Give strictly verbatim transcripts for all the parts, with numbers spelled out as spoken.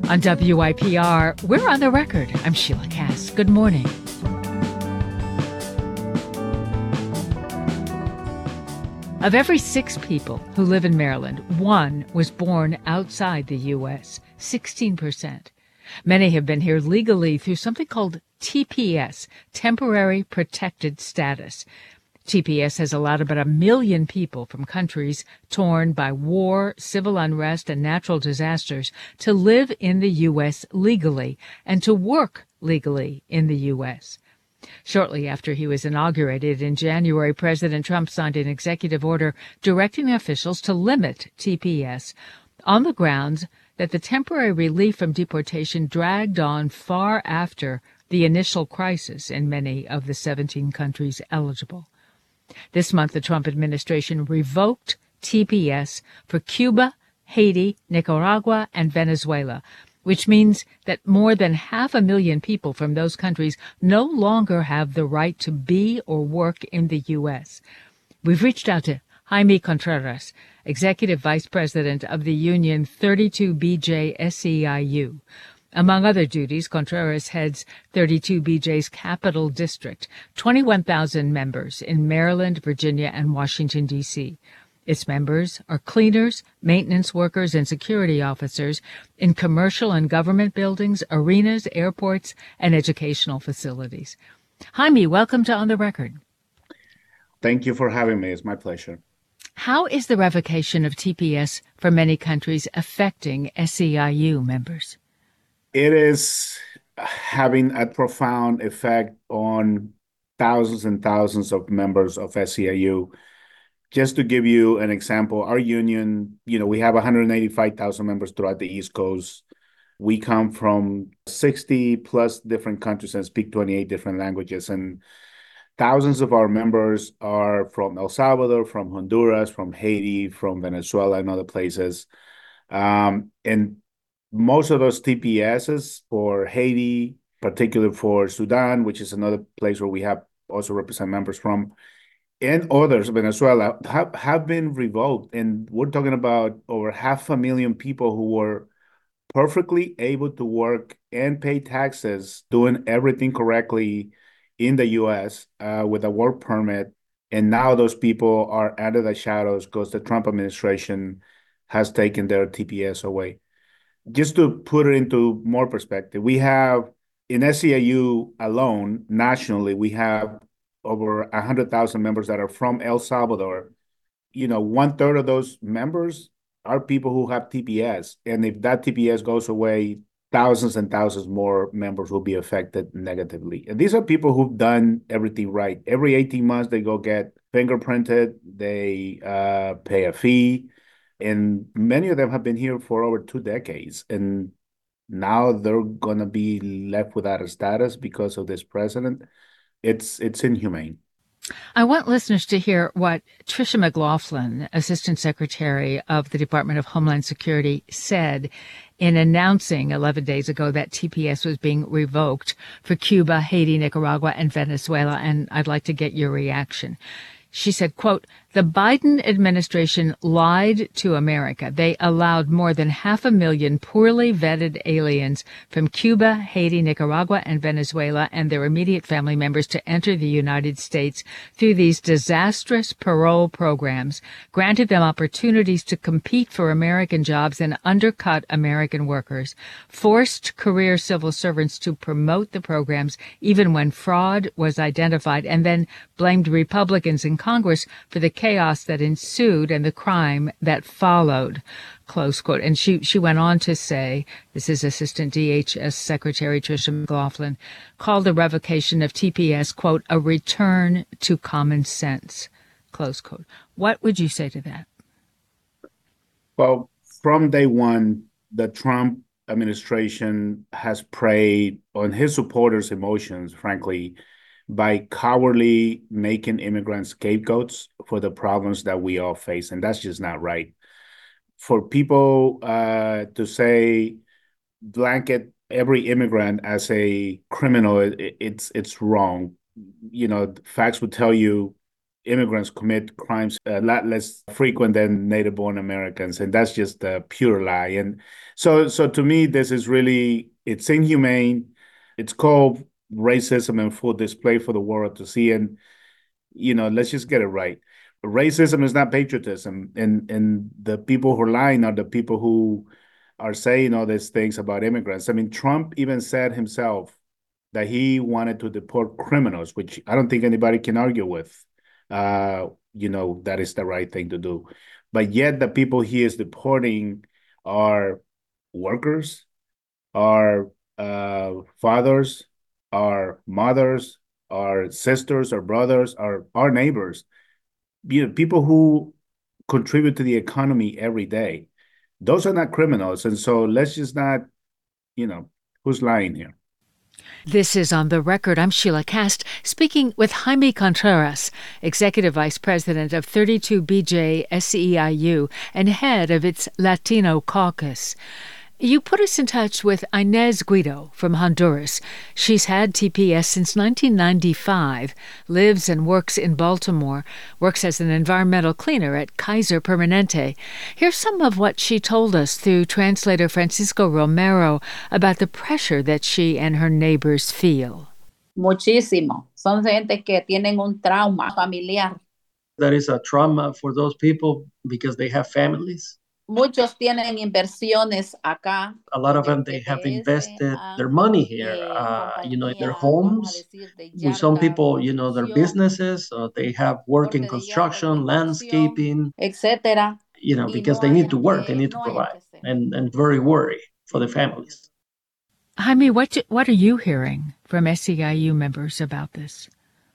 On W I P R, we're on the record. I'm Sheila Cass. Good morning. Of every six people who live in Maryland, one was born outside the U S, sixteen percent. Many have been here legally through something called T P S, Temporary Protected Status. T P S has allowed about a million people from countries torn by war, civil unrest, and natural disasters to live in the U S legally and to work legally in the U S. Shortly after he was inaugurated in January, President Trump signed an executive order directing officials to limit T P S on the grounds that the temporary relief from deportation dragged on far after the initial crisis in many of the seventeen countries eligible. This month, the Trump administration revoked T P S for Cuba, Haiti, Nicaragua, and Venezuela, which means that more than half a million people from those countries no longer have the right to be or work in the U S. We've reached out to Jaime Contreras, Executive Vice President of the union thirty-two B J S E I U. Among other duties, Contreras heads thirty-two B J's Capital District, twenty-one thousand members in Maryland, Virginia, and Washington, D C Its members are cleaners, maintenance workers, and security officers in commercial and government buildings, arenas, airports, and educational facilities. Jaime, welcome to On the Record. Thank you for having me. It's my pleasure. How is the revocation of T P S for many countries affecting S E I U members? It is having a profound effect on thousands and thousands of members of S E I U. Just to give you an example, our union, you know, we have one hundred eighty-five thousand members throughout the East Coast. We come from sixty plus different countries and speak twenty-eight different languages. And thousands of our members are from El Salvador, from Honduras, from Haiti, from Venezuela, and other places. Um, and most of those T P Ss for Haiti, particularly for Sudan, which is another place where we have also represent members from, and others, Venezuela, have, have been revoked. And we're talking about over half a million people who were perfectly able to work and pay taxes, doing everything correctly in the U S uh, with a work permit. And now those people are under the shadows because the Trump administration has taken their T P S away. Just to put it into more perspective, we have in S E I U alone, nationally, we have over one hundred thousand members that are from El Salvador. You know, one third of those members are people who have T P S. And if that T P S goes away, thousands and thousands more members will be affected negatively. And these are people who've done everything right. Every eighteen months, they go get fingerprinted, they uh, pay a fee. And many of them have been here for over two decades. And now they're going to be left without a status because of this president. It's it's inhumane. I want listeners to hear what Tricia McLaughlin, Assistant Secretary of the Department of Homeland Security, said in announcing eleven days ago that T P S was being revoked for Cuba, Haiti, Nicaragua, and Venezuela. And I'd like to get your reaction. She said, quote, "The Biden administration lied to America. They allowed more than half a million poorly vetted aliens from Cuba, Haiti, Nicaragua, and Venezuela and their immediate family members to enter the United States through these disastrous parole programs, granted them opportunities to compete for American jobs and undercut American workers, forced career civil servants to promote the programs even when fraud was identified, and then blamed Republicans in Congress for the chaos that ensued and the crime that followed," close quote. And she, she went on to say, this is Assistant D H S Secretary Tricia McLaughlin, called the revocation of T P S, quote, "a return to common sense," close quote. What would you say to that? Well, from day one, the Trump administration has preyed on his supporters' emotions, frankly, by cowardly making immigrants scapegoats for the problems that we all face. And that's just not right. For people uh, to say blanket every immigrant as a criminal, it, it's it's wrong. You know, facts would tell you immigrants commit crimes a lot less frequent than native-born Americans, and that's just a pure lie. And so, so to me, this is really it's inhumane. It's called racism in full display for the world to see. And you know, let's just get it right. Racism is not patriotism, and and the people who are lying are the people who are saying all these things about immigrants. I mean, Trump even said himself that he wanted to deport criminals, which I don't think anybody can argue with. Uh, you know, that is the right thing to do. But yet the people he is deporting are workers, are uh, fathers, are mothers, are sisters, or brothers, are our neighbors. You know, people who contribute to the economy every day. Those are not criminals. And so let's just not, you know, who's lying here? This is On the Record. I'm Sheila Cast, speaking with Jaime Contreras, Executive Vice President of thirty-two B J S E I U and head of its Latino caucus. You put us in touch with Inez Guido from Honduras. She's had T P S since nineteen ninety-five, lives and works in Baltimore, works as an environmental cleaner at Kaiser Permanente. Here's some of what she told us through translator Francisco Romero about the pressure that she and her neighbors feel. Muchísimo. Son gente que tienen un trauma familiar. That is a trauma for those people because they have families. Muchos tienen inversiones acá. A lot of them, they have invested their money here, uh, you know, in their homes. With some people, you know, their businesses, uh, they have work in construction, landscaping, et cetera. You know, because they need to work, they need to provide, and, and very worried for their families. Jaime, what, what are you hearing from S E I U members about this?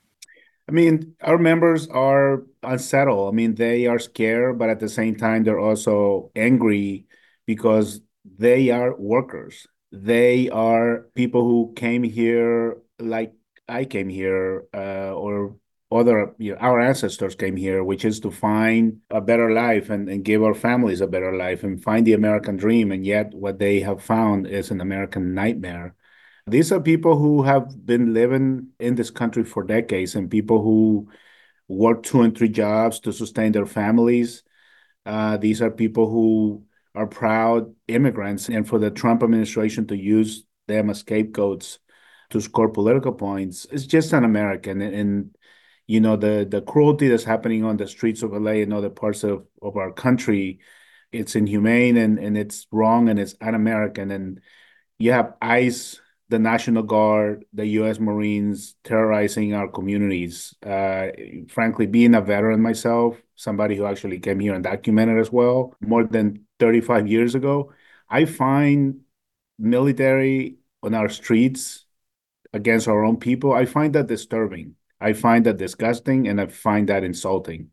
I mean, our members are unsettled. I mean, they are scared, but at the same time, they're also angry because they are workers. They are people who came here like I came here, uh, or other, you know, our ancestors came here, which is to find a better life and, and give our families a better life and find the American dream. And yet what they have found is an American nightmare. These are people who have been living in this country for decades and people who work two and three jobs to sustain their families. Uh, these are people who are proud immigrants. And for the Trump administration to use them as scapegoats to score political points, it's just un-American. And, and you know, the, the cruelty that's happening on the streets of L A and other parts of, of our country, it's inhumane and, and it's wrong and it's un-American. And you have ICE, the National Guard, the U S Marines terrorizing our communities. Uh, frankly, being a veteran myself, somebody who actually came here and documented as well, more than thirty-five years ago, I find military on our streets against our own people, I find that disturbing. I find that disgusting, and I find that insulting.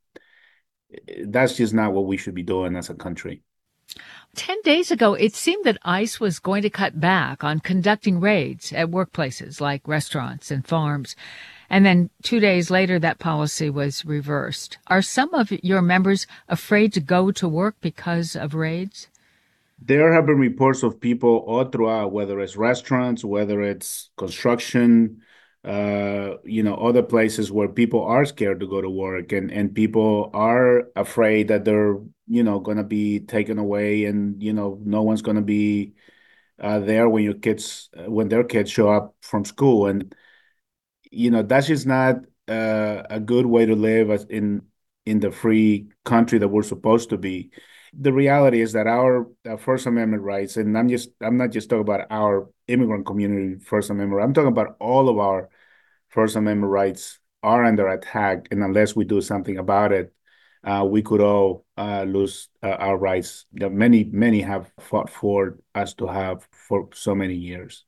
That's just not what we should be doing as a country. Ten days ago, it seemed that ICE was going to cut back on conducting raids at workplaces like restaurants and farms. And then two days later, that policy was reversed. Are some of your members afraid to go to work because of raids? There have been reports of people all throughout, whether it's restaurants, whether it's construction, uh, you know, other places where people are scared to go to work and, and people are afraid that they're, you know, going to be taken away and, you know, no one's going to be uh, there when your kids, when their kids show up from school. And, you know, that's just not uh, a good way to live as in, in the free country that we're supposed to be. The reality is that our, our First Amendment rights, and I'm just I'm not just talking about our immigrant community First Amendment, I'm talking about all of our First Amendment rights are under attack, and unless we do something about it, uh, we could all uh, lose uh, our rights that many many have fought for us to have for so many years.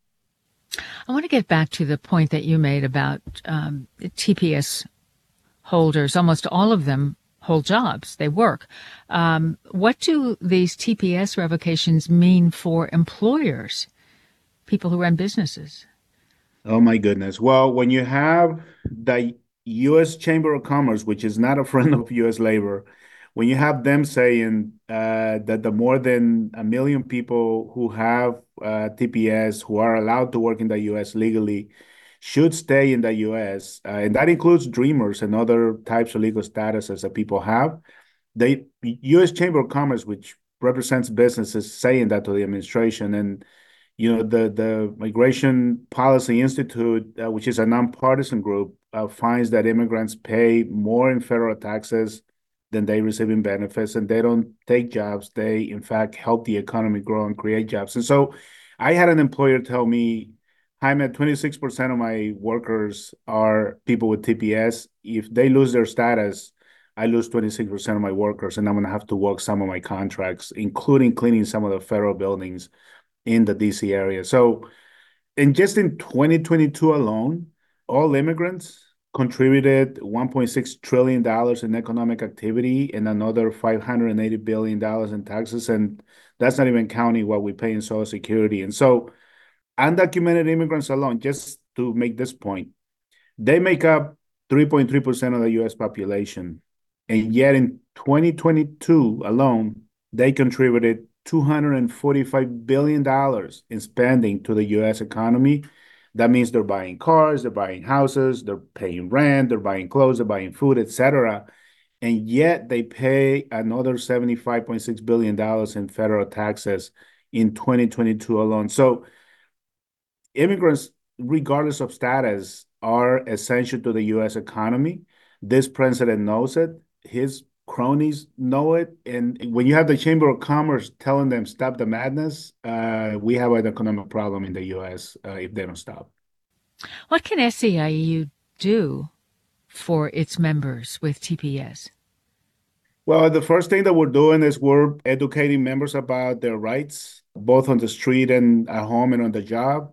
I want to get back to the point that you made about um, T P S holders. Almost all of them hold jobs. They work. Um, what do these T P S revocations mean for employers, people who run businesses? Oh, my goodness. Well, when you have the U S Chamber of Commerce, which is not a friend of U S labor, when you have them saying uh, that the more than a million people who have uh, T P S, who are allowed to work in the U S legally, should stay in the U S, uh, and that includes Dreamers and other types of legal statuses that people have. The U S Chamber of Commerce, which represents businesses, saying that to the administration, and you know the the Migration Policy Institute, uh, which is a nonpartisan group, uh, finds that immigrants pay more in federal taxes than they receive in benefits, and they don't take jobs. They, in fact, help the economy grow and create jobs. And so I had an employer tell me, Jaime, twenty-six percent of my workers are people with T P S. If they lose their status, I lose twenty-six percent of my workers, and I'm going to have to work some of my contracts, including cleaning some of the federal buildings in the D C area. So, and just in twenty twenty-two alone, all immigrants contributed one point six trillion dollars in economic activity and another five hundred eighty billion dollars in taxes. And that's not even counting what we pay in Social Security. And so undocumented immigrants alone, just to make this point, they make up three point three percent of the U S population. And yet in twenty twenty-two alone, they contributed two hundred forty-five billion dollars in spending to the U S economy. That means they're buying cars, they're buying houses, they're paying rent, they're buying clothes, they're buying food, et cetera. And yet they pay another seventy-five point six billion dollars in federal taxes in twenty twenty-two alone. So immigrants, regardless of status, are essential to the U S economy. This president knows it. His cronies know it. And when you have the Chamber of Commerce telling them, stop the madness, uh, we have an economic problem in the U S uh, if they don't stop. What can S E I U do for its members with T P S? Well, the first thing that we're doing is we're educating members about their rights, both on the street and at home and on the job.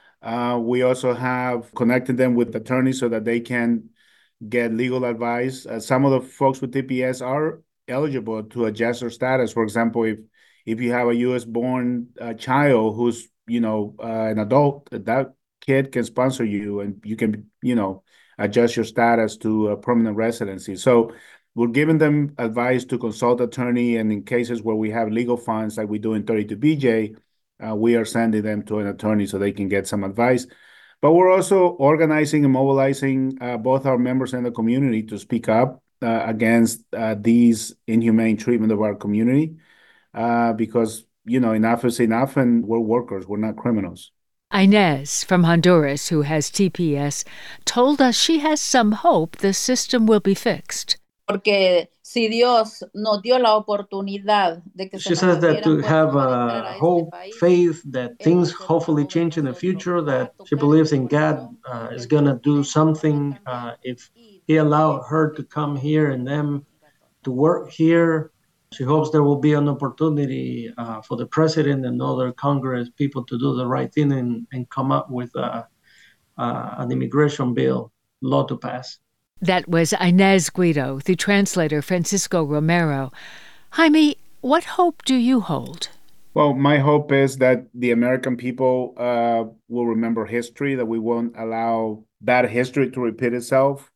Uh, we also have connected them with attorneys so that they can get legal advice. Uh, some of the folks with T P S are eligible to adjust their status. For example, if if you have a U S born uh, child who's, you know, uh, an adult, that kid can sponsor you and you can, you know, adjust your status to a permanent residency. So we're giving them advice to consult attorney, and in cases where we have legal funds like we do in thirty-two B J, uh, we are sending them to an attorney so they can get some advice. But we're also organizing and mobilizing uh, both our members and the community to speak up uh, against uh, these inhumane treatment of our community uh, because, you know, enough is enough, and we're workers, we're not criminals. Inez from Honduras, who has T P S, told us she has some hope the system will be fixed. Porque si Dios nos dio la oportunidad de que she says that to have a hope, faith that things hopefully change in the future, that she believes in God uh, is going to do something uh, if he allowed her to come here and them to work here. She hopes there will be an opportunity uh, for the president and other Congress people to do the right thing and, and come up with a, uh, an immigration bill, law to pass. That was Inez Guido, the translator Francisco Romero. Jaime, what hope do you hold? Well, my hope is that the American people uh, will remember history, that we won't allow bad history to repeat itself,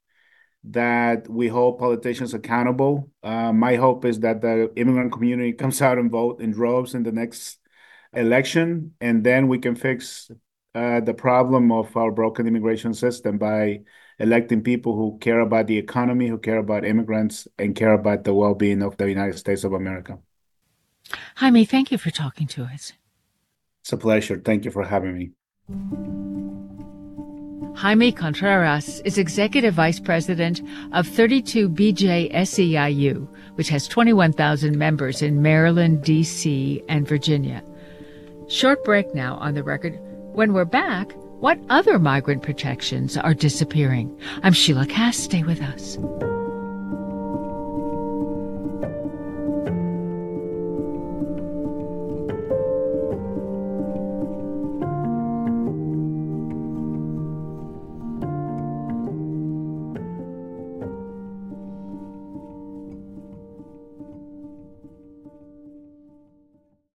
that we hold politicians accountable. Uh, my hope is that the immigrant community comes out and vote in droves in the next election, and then we can fix uh, the problem of our broken immigration system by electing people who care about the economy, who care about immigrants, and care about the well-being of the United States of America. Jaime, thank you for talking to us. It's a pleasure. Thank you for having me. Jaime Contreras is Executive Vice President of thirty-two B J S E I U, which has twenty-one thousand members in Maryland, D C, and Virginia. Short break now on The Record. When we're back, what other migrant protections are disappearing? I'm Sheila Cass. Stay with us.